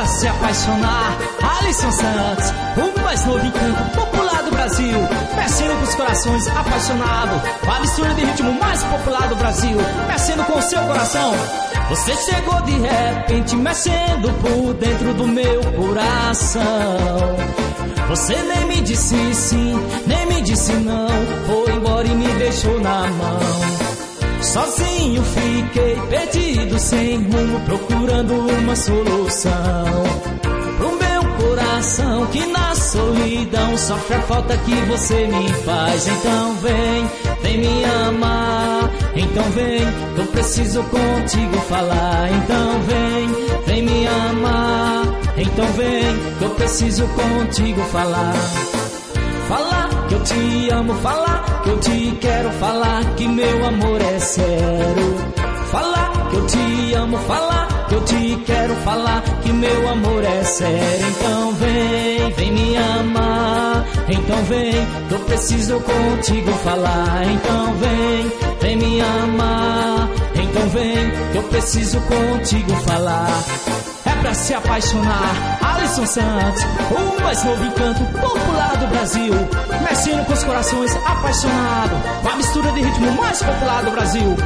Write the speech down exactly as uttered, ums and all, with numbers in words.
se apaixonar. Alisson Santos, o mais novo encanto popular do Brasil, mexendo com os corações apaixonados, com a mistura de ritmo mais popular do Brasil, mexendo com o seu coração. Você chegou de repente, mexendo por dentro do meu coração. Você nem me disse sim, nem me disse não, foi embora e me deixou na mão. Sozinho fiquei perdido, sem rumo, procurando uma solução pro meu coração que na solidão sofre a falta que você me faz. Então vem, vem me amar, então vem, que eu preciso contigo falar. Então vem, vem me amar, então vem, que eu preciso contigo falar. Falar que eu te amo, falar que eu te quero, falar que meu amor é sério. Falar que eu te amo, falar que eu te quero, falar que meu amor é sério. Então vem, vem me amar, então vem, que eu preciso contigo falar. Então vem, vem me amar, então vem, que eu preciso contigo falar. É pra se apaixonar, Alisson Santos, o mais novo encanto popular do Brasil, mexendo com os corações apaixonados, com a mistura de ritmo mais popular do Brasil.